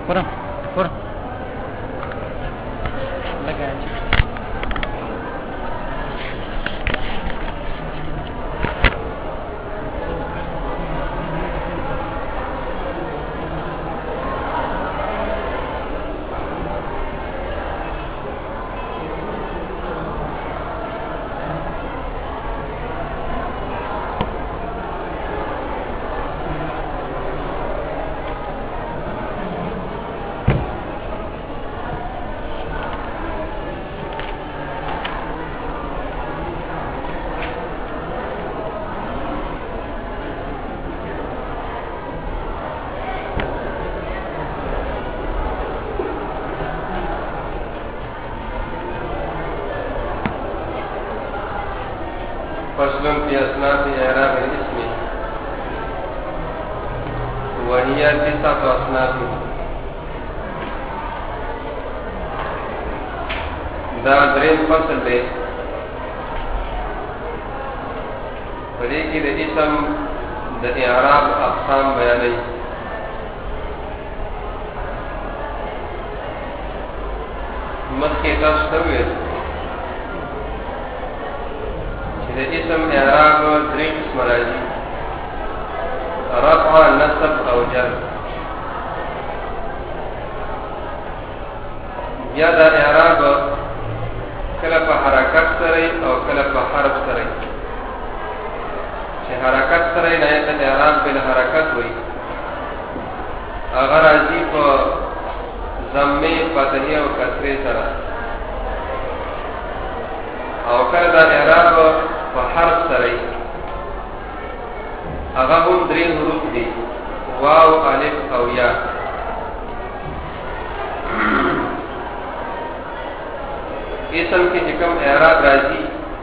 Pura, pura. Legal. فصل في أصناف إعراب الاسم وهي 9 أصناف. دا دریم فصل دی په دې کې د اسم د اعراب اقسام بیانوي. مخکې تاسو ته وویل د اسم اعراب 3 قسم راځي: رفع، نصب او جر. بیا دا اعراب کله په حرکت سره او کله په حرف سره. چې حرکت سره نه د اعراب بل حرکت وي، هغه راځي په ضمه، فتحه او کسره سره. او کله دا اعراب په حرف سره هغه هم 3 حروف دي: واو، الف او یا. اسم کې چې کوم اعراب راځي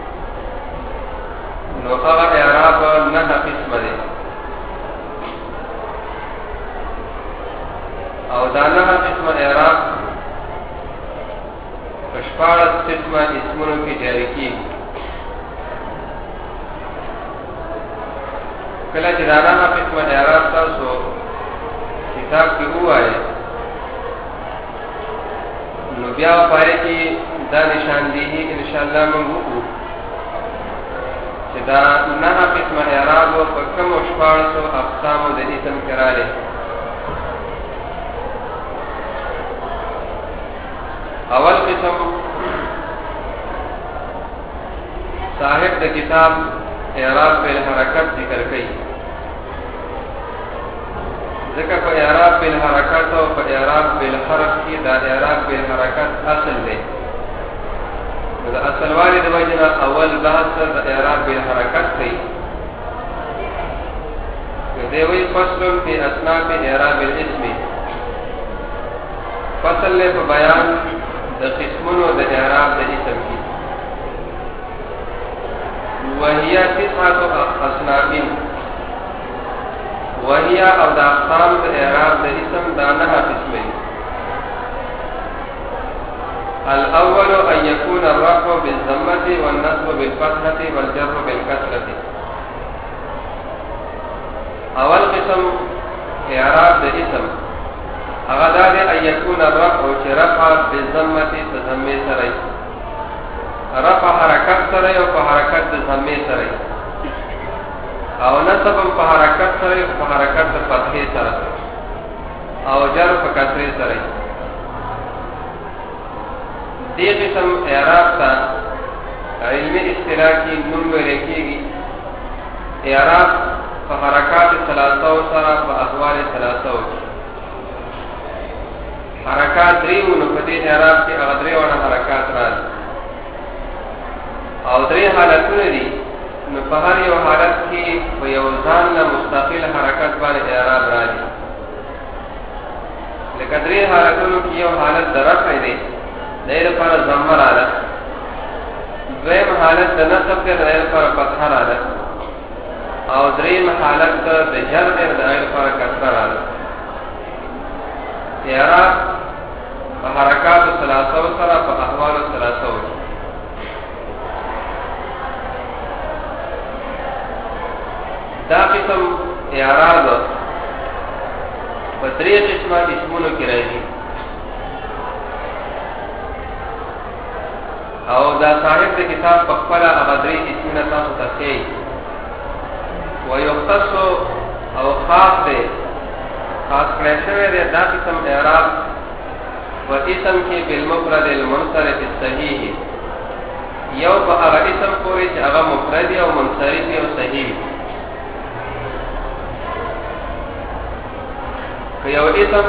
نو هغه اعراب 9 قسمه دي. او دا 9 قسمه اعراب په 14 قسمه اسمونو کې جاری کیږي. کله چې دا 9 قسمه اعراب تاسو کتاب کې وایي نو بیا پاره کې دا نشاندهي ان شاء الله موږ وکړو چې دا 9 قسمه اعراب په کوم 14 اقسام د اسم کې راغلي. اول قسم صاحب د کتاب اعراب بالحرکت ذکر کړي. ذکر په اعراب بالحرکت او په اعراب بالحرف کې دا اعراب بالحرکت اصل دی. دا اصل والی د وجنه اول بحث د اعراب بالحرکت دی. دی وی فصل فی اصناف اعراب الاسم. فصل له په بیان د قسمونو د اعراب د اسم کې. وهي 9 أصناف. وهي او د اقسام د اعراب د اسم دا 9 قسمه. الاول ان يكون الرفع بالضمه والنصب بالفتحه والجر بالكسره. اول قسم اعراب د اسم هغه دا دی ان يكون الرفع چې رفع بالضمه تضمه سره، رفع حرکت سره او په حرکت د ضمه سره، او نصب په حرکت سره او په حرکت د فتحه سره، او جر په کسره سره. دې قسم اعراب ته علمي اصطلاح کې نوم ویل کېږي اعراب په حرکات 3 سره په احوال 3. حرکات 3 نو په دې اعراب کې هغه 3 حرکات راځي او 3 حالتونه دي. نو په هر یو حالت کې په یو ځان له مستقل حرکت باندې اعراب راځي. لکه 3 حالتونو کې یو حالت د رفع دی، دغه لپاره ضمه راځي. دویم حالت د نصب دی، دغه لپاره فتحه راځي. او دریم حالت د جر دی، دغه لپاره کسره راځي. اعراب په حرکات 3 سره په احوال 3. دا قسم اعراب پدری قسمه اسمونو کی راځي او دا صاحب د کتاب په خپل ابدری اسمونه تاسو ته کوي ويختص او خاص ده خاص کړی شوی دی دا قسم اعراب و اسم کې بالمفرد المنصرف الصحیح یو په هغه اسم پورې چې هغه مفرد او منصرف او صحیح که یو اسم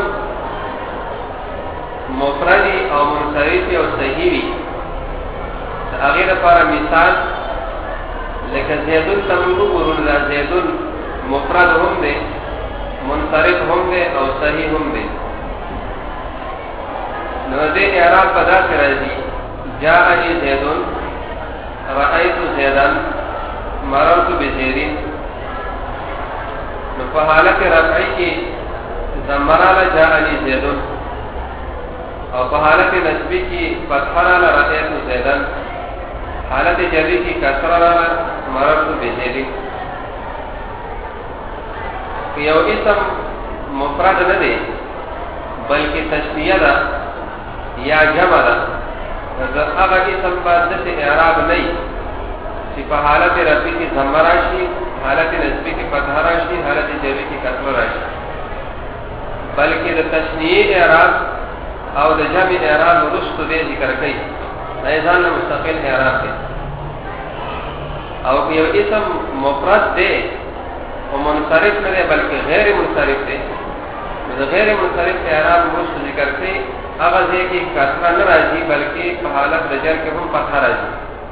مفرد او منصرف او صحیح هغه لپاره مثال لکه زیدون تمنو ورول زیدون مفرد هم دی منصرف هم دی او صحیح هم دی نو دې اعراب په داسې راځي جاءني زیدون رأيت زیدان مررت بزیدین نو په حالت رفعی کې ضمراله جاءني زیدون او په حالت نسبی کې فتحراله رأيت زیدان حالت جری کی کسراله مررت بزیدین یو اسم مفرد نه دی بلکې تشنیه ده یا جمع ده دا هغه اسم باندې اعراب نه چې په حالت رفعی کې ضم راشي حالت نسبی کې فتح راشي حالت جری کې کسر راشي بلکې د تشنیه اعراب او د جمع اعراب ورستو دی ذکر کوي ایزان مستقل اعراب دی او یو اسم مفرد دی او منصرف نه دی بلکې غیر منصرف دی د غیر منصرف اعراب ورستو ذکر کوي هغه ځکه کسر نه راځي بلکې په حالت د جر کې هم فتح راځي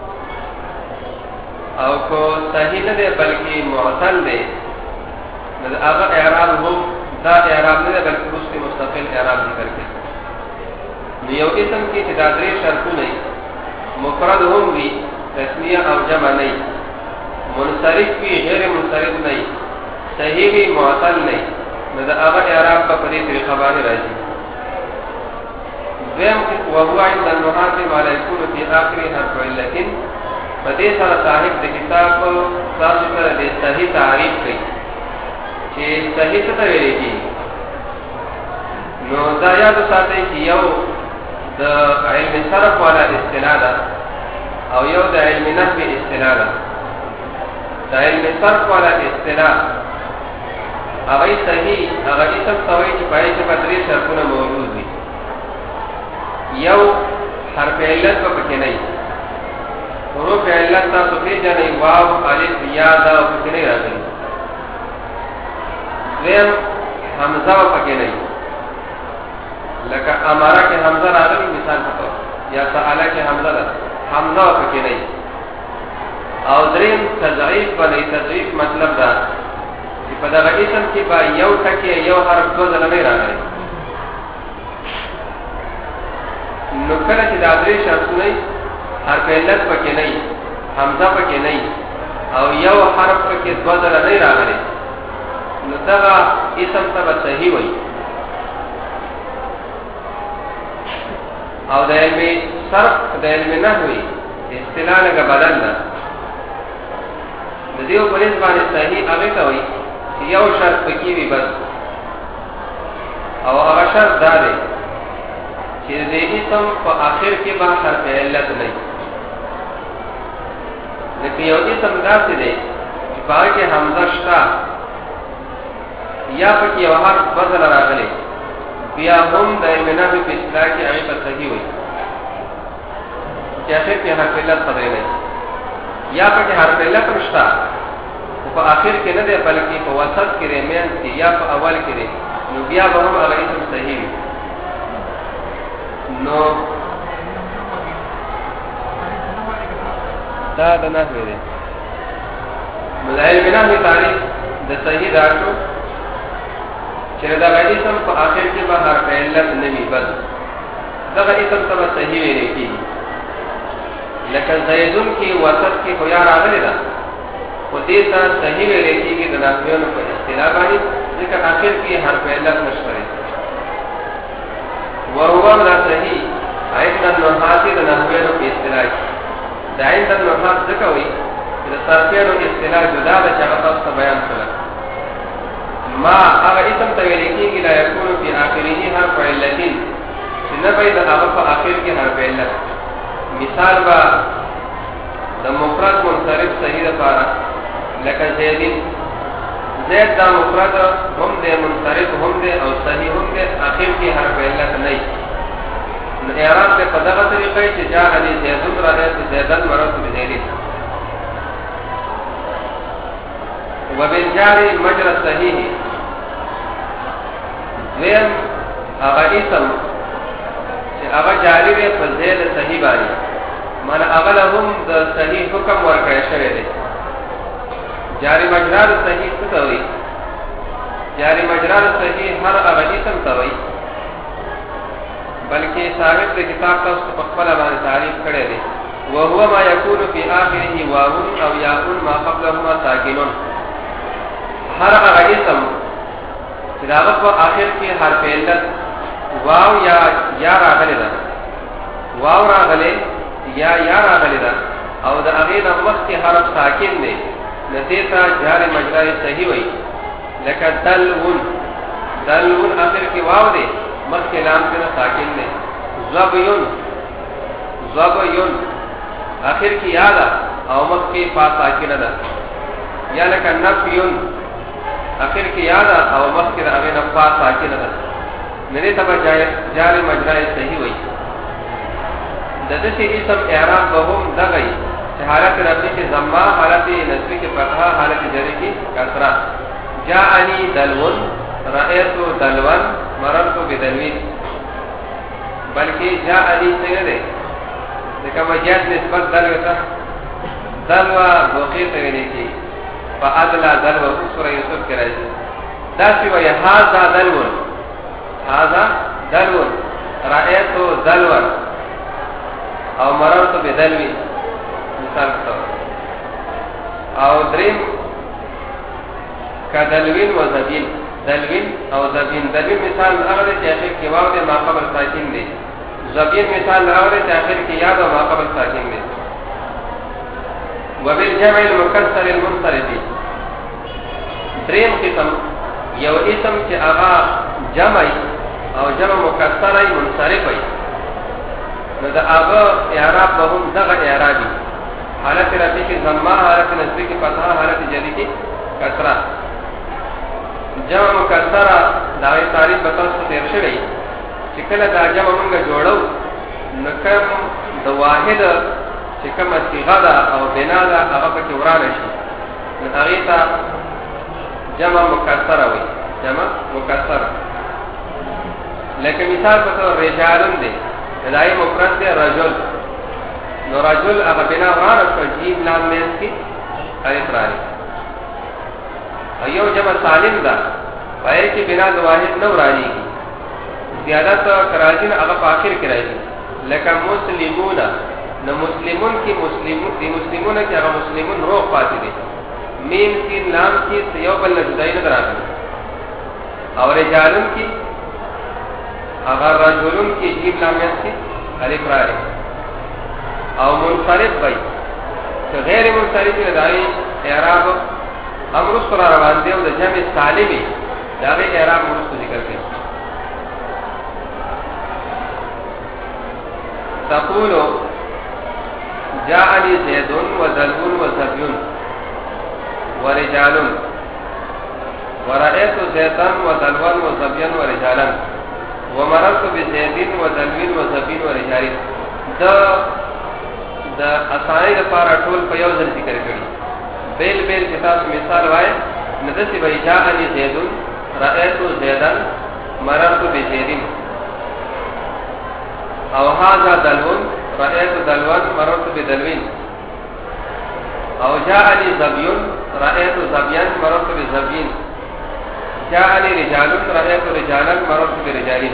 او کو صحیح نه دی بلکې معتل دی هغه اعراب هم دا اعراب نه دی بلکې ورستو مستقل اعراب ذکر کوي نو یو اسم کې چې دا درې شرطونه مفرد هم وي تسنیه او جمع نه منصرف وي غیر منصرف نه صحیح وي معتل نه نو دا هغه اعراب په دې طریقه باندې راځي ذم وهو عند النحاة ما لا يكون في آخر حرف علة فدې سره صاحب د کتاب تاسو ته د صحیح تعریف کوي چې صحیح څه ته ویل کېږي نو دا یاد ساتئ چې یو د علم صرف والا اصطلاح ده او یو د علم نحو اصطلاح ده د علم صرف والا اصطلاح هغه صحیح هغه اسم توي چې پای کې بدري شرطونه موجود دي یو حرف علت په کې نه حروف علت تاسو پیژنئ واو الف یا دا په کې نه راځي زم حمزه په کې نه لکه اماره کې حمزه راغلی مثال په توګه یا سآله کې حمزه ده حمزه پکې نه او دریم تضعیف باندې تضعیف مطلب دا چې په دغه اسم کې با یو ټکی یو حرف دوه ځله نه راغلی نو کله چې دا درې شرطونه حرف علت پکې نه حمزه پکې نه او یو حرف پکې دوه ځله نه راغلی نو دغه اسم ته صحیح وایي او د علم صرف د علم نحوی اصطلاح لکه بدل ده د دیو پرېز باندې صحیح هغه کوي چې یو شرط پکې وي بس او هغه شرط دا دی چې د اسم په آخر کې به حرف علت نه وي لکه یو اسم داسې دی چې په هغه کې حمزه شته یا پکې یو حرف بدل راغلی بیا هم د علم نحوی په اصطلاح کې هغه په صحیح وي چې اخر کې حرف علت خبرې نه یا پکې حرف علت رښتا او په اخر کې نه دی بلکې په وسط کې رمین کې یا په اول کې دی نو بیا به هم هغه اسم صحیح وي نو دا د نحوی دی نو د علم نحوی تعریف د صحیح دا شو چې دا اسم په اخر کې به حرف علت نه وي بس دا اسم ته صحیح ویل کېږي لکه زیدون کې وسط کې خو یا راغلی ده خو دې ته صحیح ویل کېږي د نحویانو په اصطلاح باندې ځکه اخر کې حرف علت نشته وهو لا صحیح عند النحاة د نحویانو په اصطلاح دا عند النحاة ځکه وایي چې د صرفیانو اصطلاح جدا ده چې هغه تاسو ته بیان کړل ما هغه اسم ته ویل کېږي لا نه به د هغه په اخر کې حرف علت. مثال به د مفرد منصرف صحیح لپاره لکه زیدین، زید دا مفرد هم دی، منصرف هم دی او صحیح هم دی، اخر کې حرف علت نه وي. نو اعراب ته په دغه طریقې چې جاءني زیدون رأیت زیدن مررت بزیدین. وبالجار مجرى الصحيح دویم هغه اسم چې هغه جاری دی په زید صحیح باندې، معنی هغه له هم د صحیح حکم ورکړی شوی دی. جاری مجرا صحیح څه ته وایي؟ جاری مجرا صحیح هر هغه اسم ته وایي، بلکې صاحب د کتاب تاسو په خپل باندې تعریف کړی دی. وهو ما يكون في آخره واو او ياء ما قبلهما ساکن. هر هغه اسم چې داغه په آخر کې حرف علت واو یا راغلی ده، واو راغلی یا راغلی ده او د هغې نه مخکې حرف ساکن دی، نو دې ته جار مجرا صحیح وایي. لکه دلون، دلون آخر کې واو دی، مخکې لام کې ساکن دی. ضبیون، ضبیون آخر کې یا ده او مخکې فا ساکنه ده. یا لکه نفیون آخر کې یا ده او مخکې د هغې نه فا ساکنه ده، نو دې ته به جار مجرا صحیح وایي. د دې اسم اعراب به هم دغه وي چې حالت رفعی کې ضمه، حالت نصبی کې فتحه، حالت جری کې کسره. جاءنی دلون، رأیت دلون، مررت بدلوین. بلکې جاءنی څنګه دی؟ ځکه مجاز نسبت دلو ته، دلو بوقی ته ویل کېږي. فادلا دلو سوره یوسف کې راځي. داسې وایي هذا دلون، هذا دلون، رأیت دلون او مررت بدلوین. مثال څه او دریم کدلوین و زبین، دلوین او زبین. دلوین مثال هغه دی چې اخر کې واو دی ما قبل ساکن دی. زبین مثال هغه دی چې اخر کې یا ده ما قبل ساکن دی. وبالجمع المكسر المنصرف دریم قسم یو اسم چې هغه جمع او جمع مکسر منصرف وي، نو د هغه اعراب به هم دغه اعرابي، حالت رفعی کې ضمه، حالت نصبی کې فتحه، حالت جری کې کسره. جمع مکسره دا تعریف به تاسو تیر شوی چې کله دا جمع مونږ جوړو نو کوم د واحد چې کومه صيغه ده او بنا ده هغه پکې ورانه شي، نو هغې ته جمع مکسره وایي. جمع مکسره لکه مثال په طور رجالون دی، دای مفرد دی رجل، نو رجل هغه بنا ورانه شو، جیم لام مینس کې الف راغی. ایو جمع سالم ده، پای کې بنا د واحد نه ورانیږي، زیادت کراجین هغه په اخر کې راځي. لکه مسلمون، نو مسلمون کې مسلمون کې هغه مسلمون روح پاتې دي، میم کې لام کې یو بل نه جدای نه راغلی. او رجالون کې هغه رجلون کې جیم لام مینس کې الف راغی. او منصرف وای چې غیر منصرف نه دای اعراب امر سره روان دی او د جمع سالمی دا به اعراب مرسته ذکر کړي. تقول جاءني زيد وذلون وزبيون ورجال ورأيت زيدا وذلون وزبيا ورجالا ومررت بزيد وذلون وزبين ورجال. د اسانۍ لپاره ټول په یو ځل ذکر کړي. بیل بیل کتاب مثال وای ندسی وای جاءني زید، رأيت زيدا، مررت بزيد. او هذا دلون، رأيت دلون، مررت بدلوين. او جاءني زبي، رأيت زبيا، مررت بزبين. جاءني رجال، رأيت رجالا، مررت برجالين.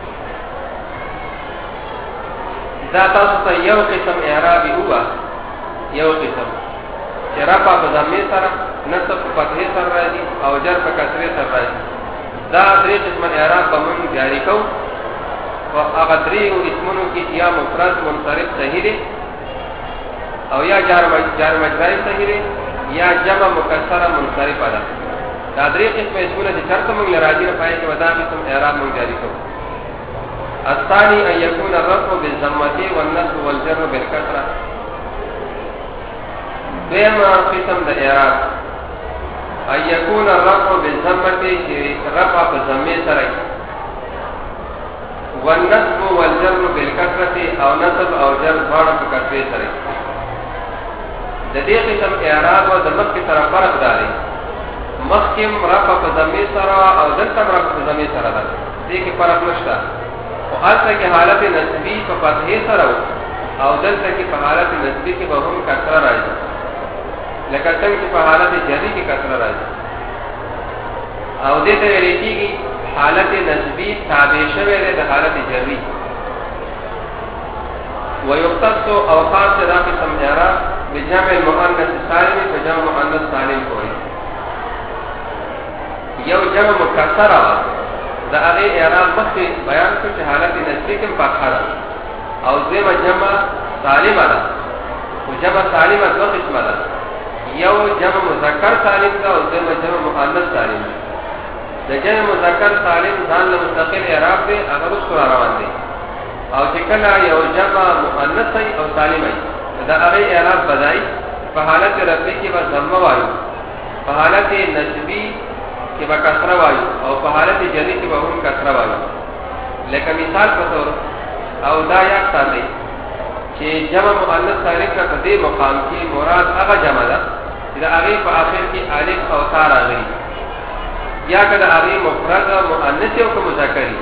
دا تاسو ته یو قسم اعرابي هوا، یو قسم چې رفع په ضمې سره، نصب په فتحې سره راځي او جر په کسرې سره راځي. دا درې قسمه اعراب به موږ جاري کوو. په هغه درېو اسمونو کې یا مفرد منصرف صحیح دی او یا جار مجرور صحیح دی یا جمع مکسره منصرفه ده. دا درې قسمه اسمونه چې چرته موږ راځي نه پای کې ودا قسم اعراب موږ جاري کوو. الثاني ان يكون الرفع بالضمه والنصب والجر بالكسره. بما قسم د اعراب ان يكون الرفع بالضمه رفع بالضمه سره، والنصب والجر بالكسره او نصب او جر ضرب بالكسره سره. د دې قسم اعراب او د مخکې سره فرق دی. مخکې رفع بالضمه سره او دلته رفع بالضمه سره ده، دې کې فرق نشته. او هلته کې حالت نسبی په فتحې سره او دلته کې په حالت نسبی کې به هم کسره راځي، لکه څنګه چې په حالت جری کې کسره راځي. او دې ته ویل کېږي حالت نسبی تابع شوی دی د حالت جری. ويختص او خاص دا قسم اعراب بجمع المؤنث السالم فجمع مؤنث سالم کوي. یو جمع مکسره دا هغه اعراب مخکې بیان کړ چې حالت نسبی کې فتحه ده، او دویمه جمع سالمه ده. او جمع سالمه دوه قسمه ده، یو جمع مذکر سالم ده او دویمه جمع مؤنث سالم ده. د جمع مذکر سالم ځان له مستقل اعراب دی، هغه وسره روان دی. او چې کله یو جمع مؤنث او سالم وي دا هغه اعراب بدای په حالت رفعی کې به ضمه وایو، په حالت نسبی کې به کسره وایو، او په حالت جری کې به هم کسره وایو. لکه مثال په تور او دا یاد ساتئ چې جمع مؤنث سالم کا په دې مقام کې مراد هغه جمع ده چې د هغه په اخر کې الف او تا راغلي، یا کله هغه مفرد مؤنث او مذکری.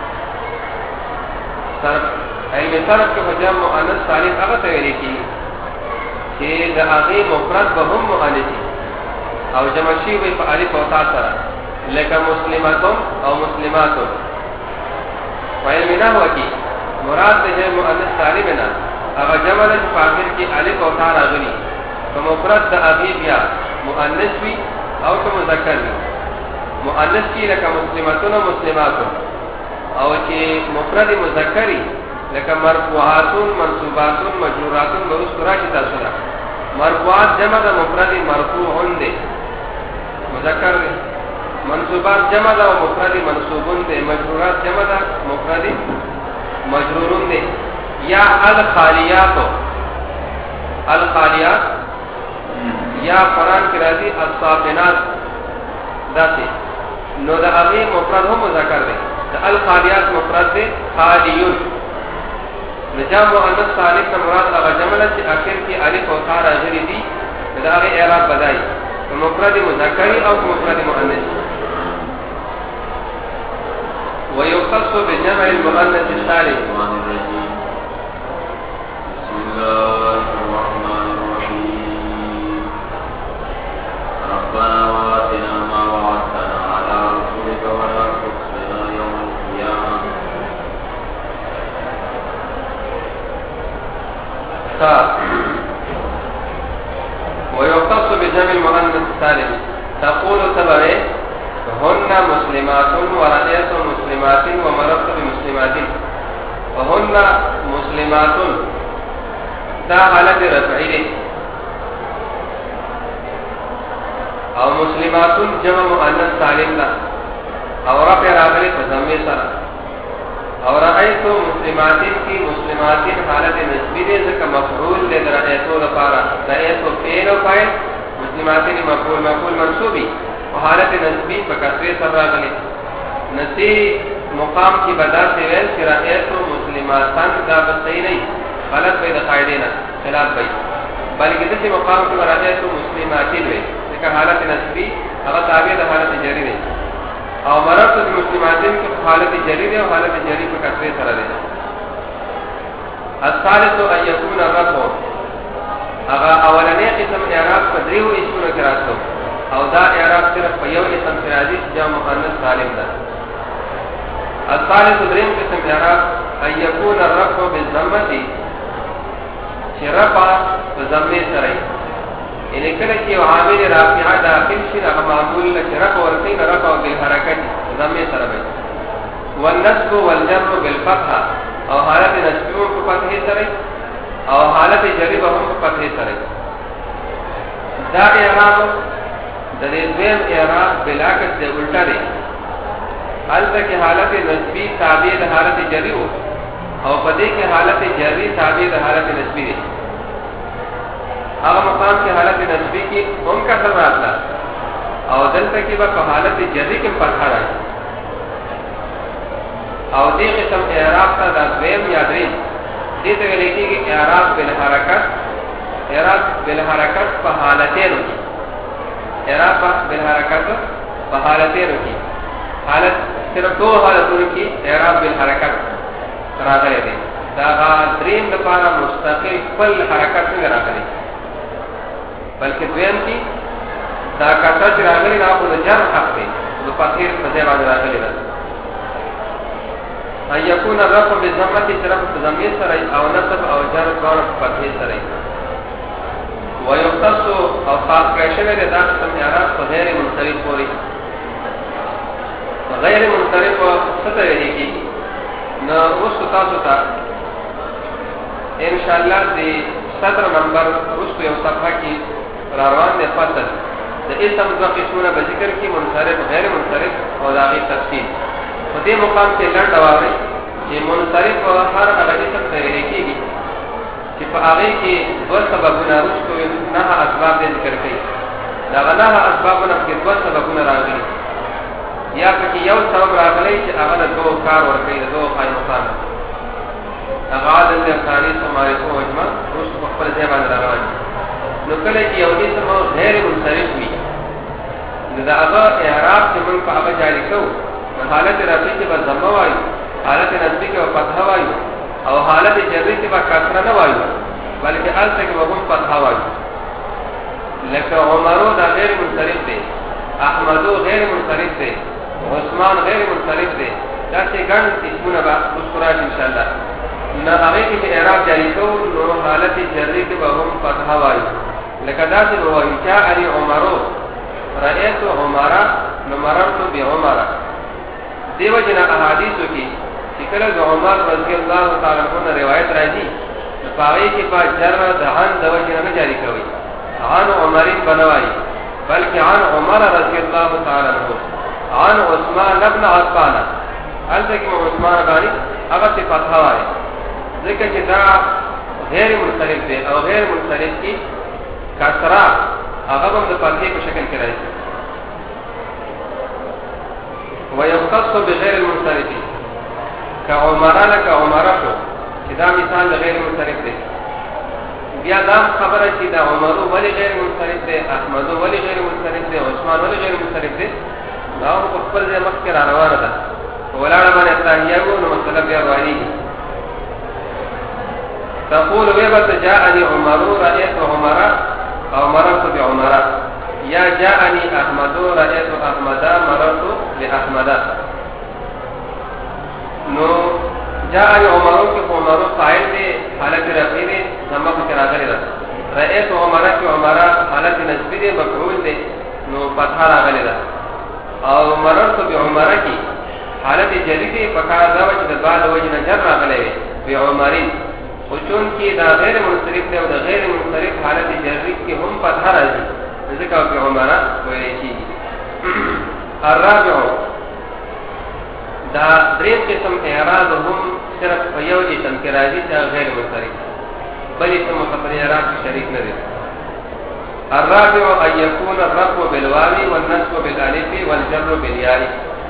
صرف علم صرف کې جمع مؤنث سالم هغه ته ویل کېږي چې د هغه مفرد به هم مؤنث او جمع شي وي په الف او تا سره، لکه مسلماتون او مسلماتون. وعلم نحو کې مراد د جمع مؤنث سالم نه هغه جمع د په اخر کې الف او تا راغلي، کوم مفرد د هغه بیا مؤنث وي او کوم مذکر وي. مؤنث کې لکه مسلماتون او مسلماتون، او چې مفرد مذکری لکه مرفوعاتون منصوباتون مجروراتون ورس راشي تاسو را. مرفوعات جمع د مفرد مرفوعون دی مذکر دی، منصوبات جمع د مفرد منصوبون دی، مجرورات جمع د مفرد مجرورون دی. یا الخالیات یا قرآن کی راضی الصافنات داسې نو د هغه مفرد هم مذکر دی. د الخالیات مفرد دی خالیون. نجام مؤنث سالم نه مراد هغه جمع چې اخر کې الف او تا راغلي دي، د هغه اعراب بدای مفرد مذکری او مفرد مؤنث. ويختص بجمع المؤنث السالم. بسم الله الرحمن الرحيم. ربنا وآتنا ما وعدتنا على رسولك ولا تخزنا يوم القيامة. ويختص بجمع المؤنث السالم. تقول تبعي هن مسلمات ورأيت مسلمات ومررت بمسلمات. وهن مسلمات دا حالت رفعی دی، او مسلمات جمع مؤنث سالم دا او رفع راغلی په ضمه سره. او رأيت مسلمات کی مسلمات حالت نسبی دی ځکه مفعول دی در رأيتو لپاره. رأيت فعل او فاعل، مسلمات مفعول منصوبی او حالت نسبی په کسره سره راغلی. نسی مقام کی بدا سے ویل چې رأيت مسلماتن دا بس صحیح نه، غلط وي، د قاعده نه خلاف وي، بلکې د مقام کې رأيت مسلمات وي ځکه حالت نسبی هغه تابع د حالت جری دی. او مررت بالمسلماتین کی حالت جری دی او حالت جری په کسره سره دی. الثالث ان يكون الرفع هغه اولنې قسم اعراب په دریو اسمونو کې راځي، او دا اعراب صرف په یو اسم کې راځي چې جمع مؤنث سالم ده. الثالث دریم قسم اعراب ان يكون الرفع بالضمه چې رفع په ضمه سره، یعنی کله چې عامل رافعه داخل شي هغه معمول له رفع ورته رفع بالحرکت ضمه سره وي. والنصب والجر بالفتحه او حالت نصب په فتحه سره او حالت جر په فتحه سره. دا اعراب د دې دویم اعراب بلاکت د الټا دی. البته کې حالت نسبی تابع د حالت جری وو او په دې کې حالت جری تابع د حالت نسبی دی. هغه مقام کې حالت نسبی کې هم کا سره راځي او دلته کې په حالت جری کې فتح راځي او دې قسم اعراب ته د دویم یا دریم دې ته ویل کېږي اعراب بالحرکت. اعراب بالحرکت په حالتینو کې اعراب بالحرکت په حالتینو کې حالت صرف دو حالتونو کې اعراب بالحرکت راغلي دي. دا دریم لپاره مستقل خپل حرکت نه راغلي بلکې دویم کې دا کثرت راغلي نه په جر حق دی د فقیر په ځای باندې راغلي ده. ان يكون الرفع بالضمه طرف ضمیر سره او نصب او جر څوره په فتح سره ويختص او خاص کړي د دا قسم اعراب په غیر منصرف پوری. غیر منصرف څه ته ویل کی نو اوس تاسو ته ان شاء الله د 17 نمبر اوس یو صفحه کې روان دي فصل د اسم د قسمونه په ذکر کې منصرف غیر منصرف او داغي تفصیل په دې مقام کې لړ اوري چې منصرف او هر هغه اسم ته ویل کېږي چې په هغه کې دوه سببونه راځي نه اسباب ذکر کړي. دا غناه اسبابونه کې دوه سببونه راغلي یا پکې یو سبب راغلی چې هغه د دوه کار ورکړي د دوه قائمتان هغه د ثاني سماره کو اجماع اوس په خپل ځای باندې راوړي. نو کله چې یو اسم غیر منصرف وي نو دا هغه اعراب چې موږ په هغه جاری کوو حالت رفعی کې به ضمه وایو حالت نسبی کې به فتح وایو او حالت جری کې به کسره نه وایو بلکې الته کې به هم فتح وایو. لکه عمرو دا غیر منصرف دی احمدو غیر منصرف دی عثمان غیر منصرف دی دا چې ګڼ اسمونه به وسرا ان شاء الله نه هغه کې اعراب جاری کوو نو حالت جری کې به هم فتح وایو. لکه دا چې وایي چې علی عمرو رأيت عمره نو مررت بعمر. دیو جنا احادیثو کې چې کله د عمر رضی الله تعالی عنہ روایت راځي پاوی کې په جر د عن د وجه نه جاری کوي عن عمر بنوای بلکې عن عمر رضی الله تعالی عنہ عن عثمان ابن عفان البته کې عثمان غاری هغه په فتح وایي ځکه چې دا غیر منصرف دی او غیر منصرف کې کسرہ هغه هم د فتح په شکل کې راځي. ويختص بغير المنصرف كعمران كعمرته دا مثال غیر منصرف دی. بیا دا خبره چې دا عمرو ولی غیر منصرف دی احمدو ولی غیر منصرف دی عثمان ولی غیر منصرف دی دا په خپل ځای مخ کې روانه ده ولاړه باندې تاهیو نو مطلب بیا وایي تقول ويبت جاءني عمرو رأيت عمر او مررت بعمر یا جاءني احمد رأيت احمد مررت باحمد. نو جاءني عمرو کې عمرو فاعل دی حالت رفعی دی زمه کې راغلی ده. رأيت عمر کې عمر حالت نسبی دی مفعول دی نو فتح راغلی ده. او مررت بعمر کې حالت جری دی فکار دا چې د بعد وجه نه جر راغلی دی بعمرین او چون کې دا غیر منصرف دی او د غیر منصرف حالت جری کې هم فتح راځي ځکه په عمره ویل شي. الرابع دا دریم قسم اعراض هم صرف په یو اسم کې راځي چې غیر منصرف بل اسم مخبر اعراب شریک نه دی. الرابع ان يكون الرفع بالواو والنصب بالالف والجر بالياء.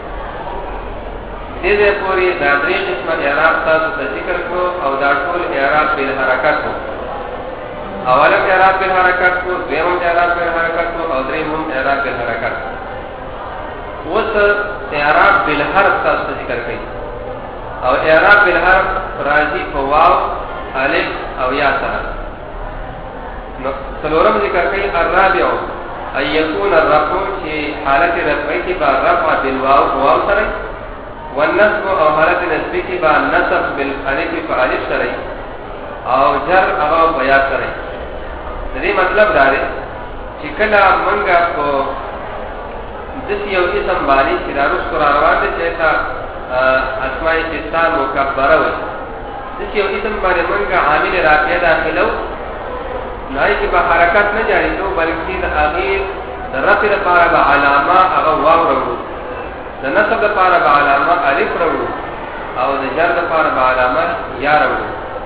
دې پوری دا درې قسم اعراب تاسو ته ذکر کو او دا ټول اعراب بالحرکت کو. اول اعراب بالحرکت کو دویم اعراب بالحرکت کو او دریم اعراب بالحرکت. وس اعراب بالحرف تاسو ته ذکر کړي او اعراب بالحرف راځي په واو الف او یا سره. نو څلورم ذکر کړي الرابع ان يكون الرفع في حالت رفع کې با رفع بالواو واو سره والنصب او حالت نصب کې با نصب بالالف فالف سره او جر او بیا سره. دې مطلب دا دی چې کله مونږه کو د یو اسم باندې چې داروس قرآن روان دي چې تا اسماء الستة مکبره وي د یو اسم باندې مونږه عامل راکې داخلو نه چې په حرکت نه جاری کوو بلکې د اغیر د رفع لپاره به علامه هغه واو راوړو د نصب لپاره به علامه الف راوړو او د جر لپاره به علامه یا راوړو.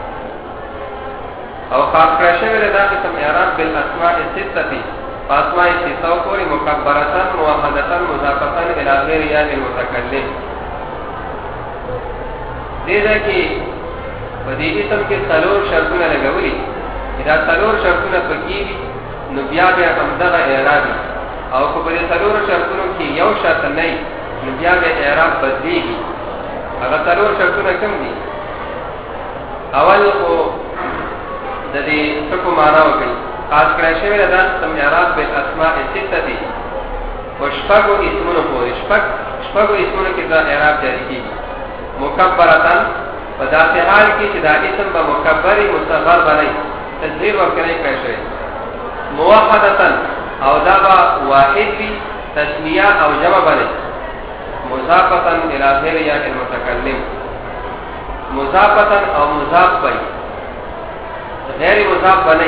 او خاص کړی شوی دی دا قسم اعراب بالاسماء السته اسماء سته پورې مکبرتن موحدتن مضافتن الی غیر یا المتکلم. دې ځای کې په دې اسم کې څلور شرطونه لګولي. دا څلور شرطونه پکې دي نو بیا به همدغه اعراب او کو په دې څلور شرطونو کې یو شرط نه نو بیا به اعراب بدلیږي. هغه څلور شرطونه کوم دي؟ اول او د دې څه معنا وکړي خاص کړی شوی دا سم اعراب بالاسماء السته دي او شپږو اسمونو پورې شپږو اسمونو کې دا اعراب جاری کیږي. مکبرتن په داسې حال کې چې دا اسم به مکبري مصغر بنئ تذکیر ورکړی کړی شوی. موحدتن او دا به واحد وي تسمیه او جمع بنئ. مضافتن الی غیر یا المتکلم مضافتن او مضاف بنئ غیر مضاف بنئ.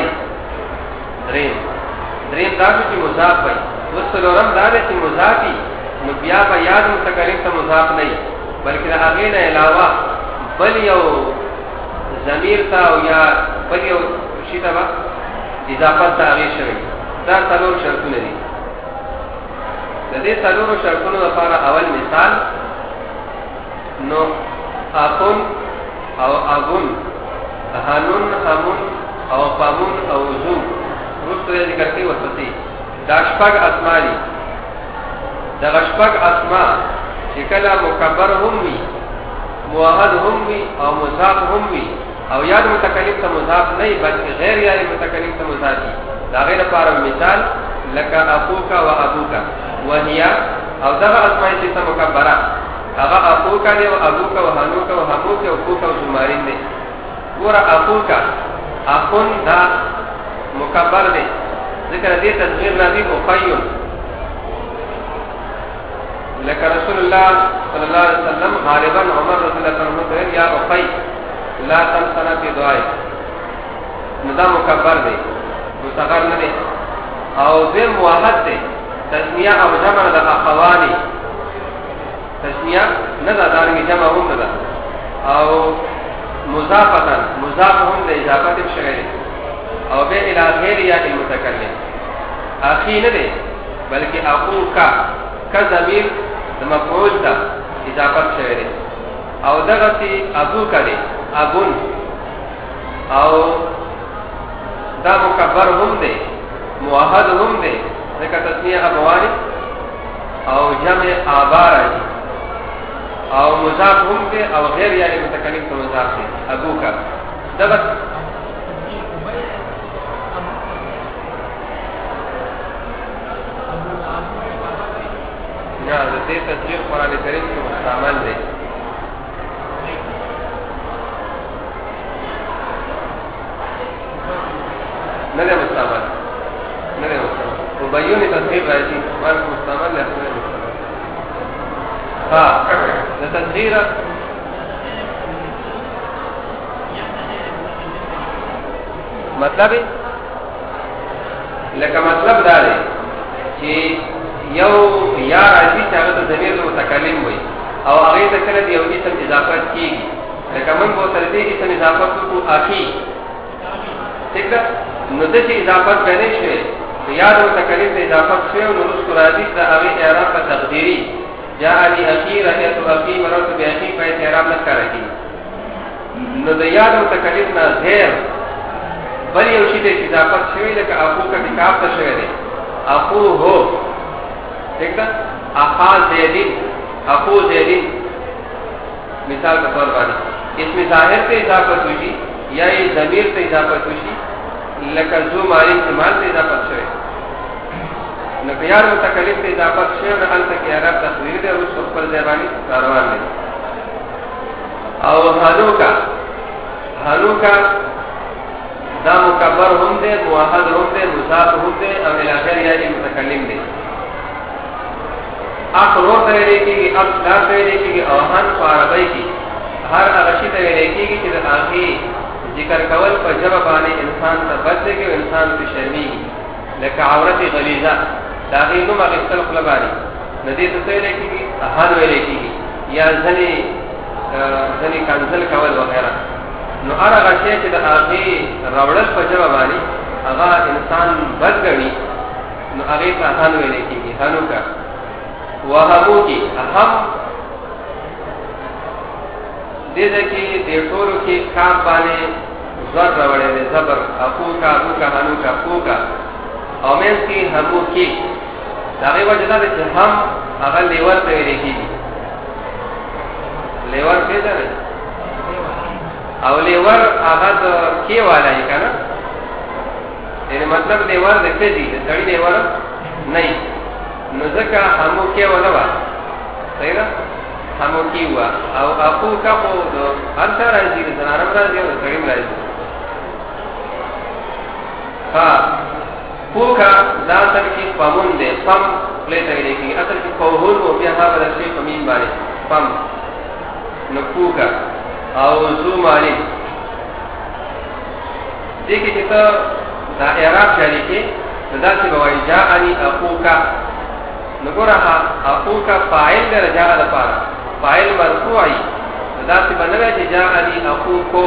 دریم دا چې مضاف وي وسلورم دا چې مضافي نو بیا به یاد متکلم ته مضاف نه بلکې د هغې نه علاوه بل یو ضمیر ته او یا بل یو شي ته به اضافت ته هغې شوی. دا څلور شرطونه دي. د دې څلورو شرطونو لپاره اول مثال نو اخون او اغون هنون همون او فامون او زون رسو ذکر کوي ورپسې دا شپږ اسماء دي. دغه شپږ اسماء چې کله مکبر هم وي موحد هم وي او مضاف هم وي او یاد متکلم ته مضاف نه بلکې غیر یاد متکلم ته مضاف دي. دا غیر لپاره مثال لکه اخوک و ابوک وهي او دغه اسماء چې مکبره هغه اخوک دی او ابوک و هنوک و هموک او کوک او زمارین دي. ګوره اخوک اخون دا مکبر دی ذکر دې تصغیر نبی مخیل لکه رسول الله صلی الله علیه وسلم غالبا عمر رضی الله عنه ته یا اخی لا تنسنا فی دعای ندا مکبر دی مصغر نه دی. او دې موحد دی تسمیه او جمع د اخوانی تسمیه نه دا دارنګ جمع هم نه ده. او مضافتن مضاف هم د اضافت شوی او به الی غیر یا المتکلم اخی نه دی بلکې اخو کا ضمیر د مفعول ته اضافت شوی دی. او دغه سی ابو کړي ابون او دا مکبر هم دی موحد هم دی ځکه تسمیه ابوانی او جمع آبا راځي او مضاف هم دی او غیر یا المتکلم ته مضاف دی. ابو کا دغه نه د دې تصدیق قرآن کریم کې مستعمل دی. نه دی مستعمل مبین تصدیق راځي قرآن مستعمل له خپل ها د تصدیق مطلب لکه مطلب دا دی چې یو یا راځي چې هغه د ضمیر متکلم وي او هغه ته کله یو اسم اضافت کیږي لکه موږ به تر دې اسم اضافت کو اخی ٹھیک ده نو د دې اضافت باندې شوی یا د متکلم ته اضافت شوی نو رسو راځي د هغه اعراب په تقدیری جاء علی اخی رایت اخی مررت باخی په اعراب نه کاږي. نو د یا د متکلم نه غیر بل یو شی د اضافت شوی لکه اخو کا نکاح ته شوی دی اخو هو ٹھیک ده اخا زیدین اخو زیدین مثال کے طور پر اسم ظاہر سے اضافت ہوئی یا یہ ضمیر سے اضافت ہوئی لکه ذو معنی استعمال سے اضافت شوی نو یار متکلم سے اضافت شوی نو انت کی اعراب تصویر دے اس پر زبانی روان دے. او ہنو کا دا مکبر هم دے موحد هم دے مضاف هم دے او الاخر یا متکلم دے. اخرور ته لیکيږي اصل ته لیکيږي او هن عربی کی هر هغه شی ته لیکيږي چې د هغه ذکر کول په جواب باندې انسان ته بده کې انسان ته شرمېږي لکه عورت غلیظه دا غي نو مغه خپل خپل باندې ندی ته لیکيږي هان ویل کیږي یا ځنی کانسل کول وغیرہ. نو هغه شی چې د هغه راوړل په جواب باندې هغه انسان بدګنی نو هغه ته هان ویل کیږي. هانو کا وهمو کی اهم دې کې د ټولو کې کار باندې زړه راوړل دي صبر اخو کا هانو کا فوکا او مېز کې همو کې دا غي وجه ده چې هم هغه لیور په ویل کیږي. لیور څه ده او لیور هغه د کې والای کنه یعنی مطلب لیور د څه دي سړی لیور نه نو ځکه همو کې ولا وا صحیح ده همو کې وا او اخو کا په هر څه راځي د نارم راځي او سړی راځي. ها فوکا دا اصل کی پمون دے پم پلیتا گئی دیکھی اصل کی فوہون و بیا ها بدا شیف امین بارے پم نو فوکا او زو مالی دیکھی چیتا دا اعراب جاری کے دا سی بوائی جاءنی اخوکا نگو رہا اخوکا فائل در جاء دا پارا فائل مرفوعی دا سی بنوے چی جاءنی اخوکو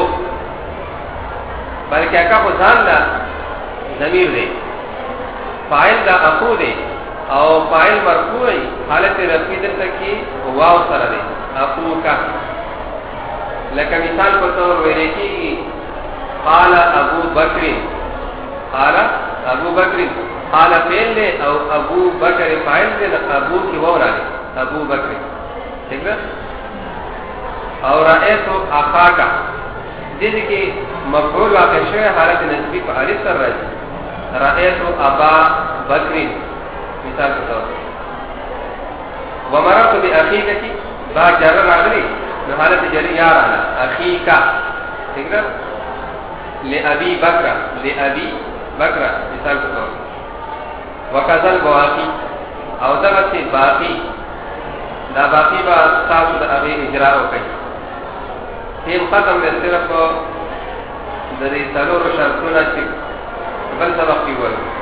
بلکہ اکا خودان دا ضمیر دے فاعل دا اخو دے او فاعل مرفوع حالت رفعی دلتا کی واو سره دے اخو کا لکه مثال په تور ویل کی قال ابو بکر قال ابو بکر قال فعل دے او ابو بکر فاعل دے ابو کی واو را دے ابو بکر ٹھیک ہے. اور رأیت اخاکا دې کې مفعول واقع شوی حالت نسبی په الف سره راځي. رأيت أبا بكر مثال كتاب ومررت بأخيك کی با جر راغلی نو حالت جری یار انا اخیک ٹھیک ہے. لأبي بکر مثال کتاب وکذل باقی او دغه باقی دا باقی با تاسو د ابي اجرا وکړي. تیم ختم د صرف د دې څلور شرطونه چې بل سبق کی وایي